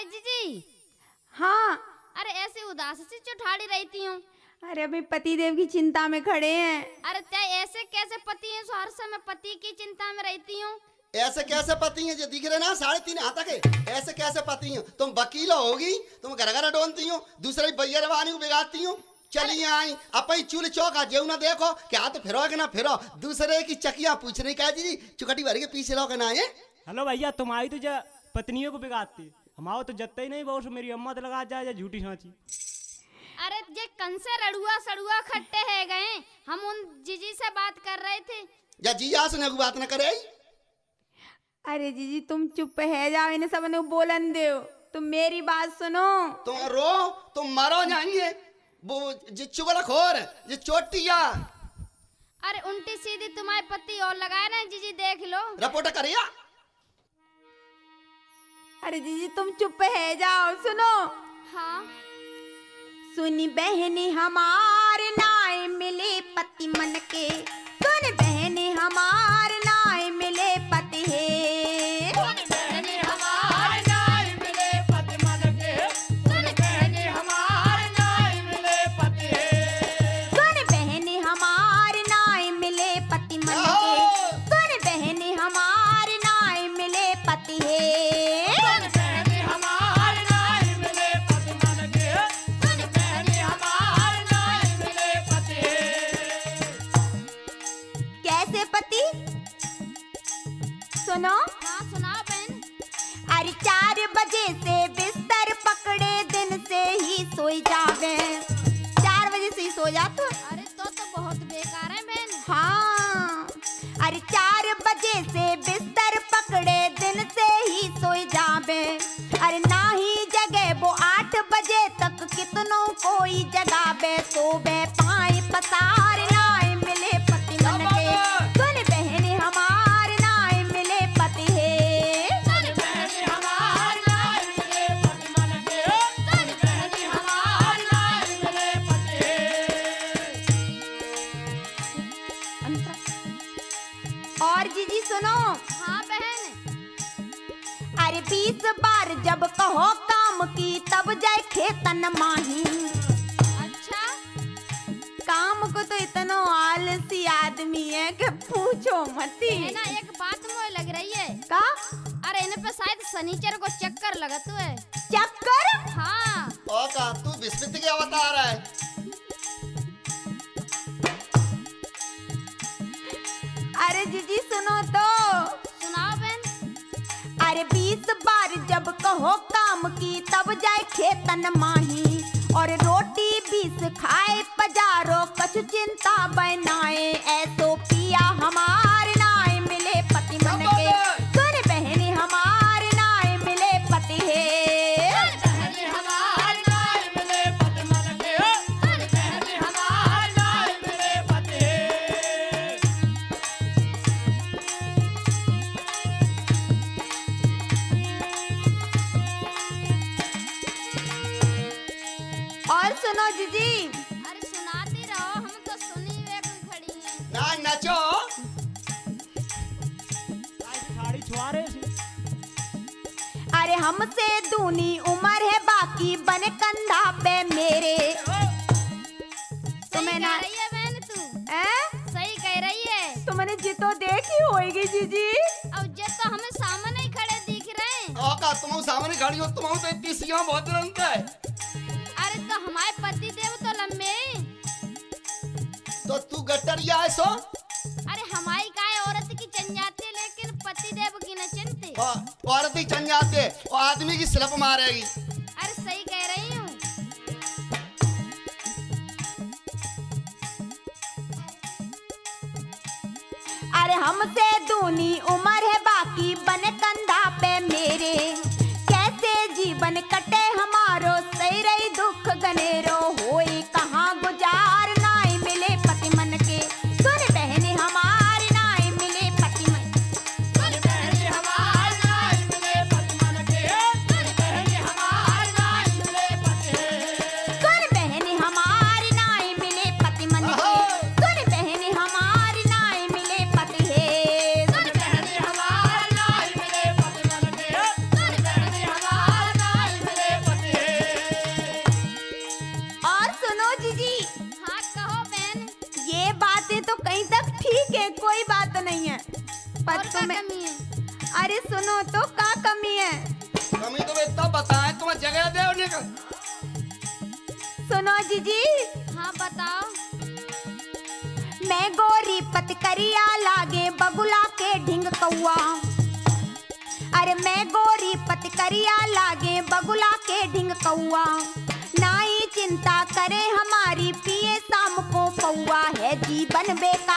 जीजी। हाँ। अरे ऐसे उदास सी चौठाड़ी रहती हूँ। अरे अभी पति देव की चिंता में खड़े हैं। अरे तय ऐसे कैसे पति हैं, हर समय पति की चिंता में रहती हूँ। ऐसे कैसे पति हैं जो दिख रहे ना 3.5 हाथ के, ऐसे कैसे पति हैं? तुम वकील होगी, तुम घर घर ढोनती हो, दूसरे भैया रवानी को बिगाड़ती हो। चलिए आई अपनी चूल्हे चौका जेऊ ना देखो क्या तो फिरो कि ना फिरो, दूसरे की चकिया पूछ रही क्या जी चुकटी भर के पीछे लो के ना है। हेलो भैया, तुम्हारी तो पत्नियों को बिगाड़ती, हमारा तो जत्ता ही नहीं बहुत, मेरी अम्मा तो लगा जाए झूठी सांची। अरे जे कन से रड़ुआ सड़ुआ खट्टे है गए, हम उन जीजी से बात कर रहे थे। या जीजा सुने को बात न करे। अरे जीजी तुम चुप है जाओ, इन्हें सबने बोलन दो, तुम मेरी बात सुनो। तुम रो तुम मरो जाएंगे, वो जो चुगलखोर जो चोटिया। अरे उल्टी सीधी तुम्हारे पति और लगाए ना जीजी, देख लो रिपोर्ट करिया। अरे जीजी तुम चुप है जाओ, सुनो। हाँ सुनी बहनी हमार नाय मिले पति मन के, सुन बहनी हमार नाय मिले पति है। सुन बहनी हमार नाय मिले पति मन के, सुन बहनी हमार नाय मिले पति है। सुन बहनी हमार नाय मिले पति मन के, सुन बहनी हमार नाय मिले पति है। पति सुनो। हाँ सुनाओ बहन। अरे 4 बजे से बिस्तर पकड़े, दिन से ही सोई जावे। 4 बजे से ही सो जाते। अरे तो बहुत बेकार है बहन। हाँ अरे 4 बजे से बिस्तर पकड़े, दिन से ही सोई जावे। अरे ना ही जगे वो 8 बजे तक, कितनों कोई जगावे। सोवे पाए पसार नाय मिले पति मन के, सुन बहनी हमार नाय मिले पति है। सुन बहनी हमार नाय मिले पति मन के, सुन बहनी हमार नाय मिले पति है। और जीजी सुनो। हाँ बहन। अरे 20 बार जब कहो काम की, तब जाए खेतन माही। अच्छा काम को तो इतना आलसी आदमी है कि पूछो मती। है ना, एक बात मुझे लग रही है। का? अरे इन्हें पे शायद शनिचर को चक्कर लगत है। चक्कर? हाँ। ओ का तू विस्मित क्या बता रहा है? अरे जीजी सुनो तो। सुनाओ बहन। अरे 20 बार जब कहो काम की, तब जाए खेतन माही। और रोटी 20 खाए पजारो, कछु चिंता बनाए। ऐसो पिया हमार नाय मिले पति मन के, सुन बहनी हमार नाय मिले पति है। सुन बहनी हमार नाय मिले पति मन के, सुन बहनी हमार नाय मिले पति है। और सुनो जीजी। अरे सुनाती रहो, हम तो सुनी हुए खड़ी हैं। ना नाचो। साड़ी छुआरे अरे हमसे दूनी उम्र है, बाकी बने कंधा पे मेरे। सही कह रही है बहन तू। सही कह रही है। तो मैंने जितो देखी होगी जीजी। अब जे तो हमें सामने ही खड़े दिख रहे हैं। ओ का तुम सामने खड़ी हो, तुम तो इतनी सिया बहुत रंग है। अरे तो हमारे पति देव तो लंबे हैं। तो तू गट्टरिया है सो। अरे हमारी काय औरत की चन जाती है, लेकिन पति देव की न चनते। औरत ही चन जाते और आदमी की स्लप मारेगी। अरे सही कह रही हूँ। अरे हमसे दूनी उम्र है, बाकी बने कंधा पे मेरे। कैसे जीवन कटे हमारो, सही रही दुख गनेरो। होई कहाँ गुजार नाय मिले पति मन के, सुन बहनी हमार नाय मिले पति मन। सुन बहनी हमार नाय मिले पति मन के, सुन बहनी हमार नाय मिले पति है। सुन बहनी हमार नाय मिले पति मन के, सुन बहनी हमार नाय मिले पति है। सुन बहनी हमार नाय मिले पति मन के, सुन मैं कमी है? अरे सुनो तो का कमी है। कमी तो इतना बताए तुम्हें जगह दे और निकल। सुनो जीजी, हाँ बताओ। मैं गोरी पतकरिया लागे बगुला के ढिंग कौआ। अरे मैं गोरी पतकरिया लागे बगुला के ढिंग कौआ। ना ही चिंता करे हमारी पिए शाम को पौआ है जीवन बेकार।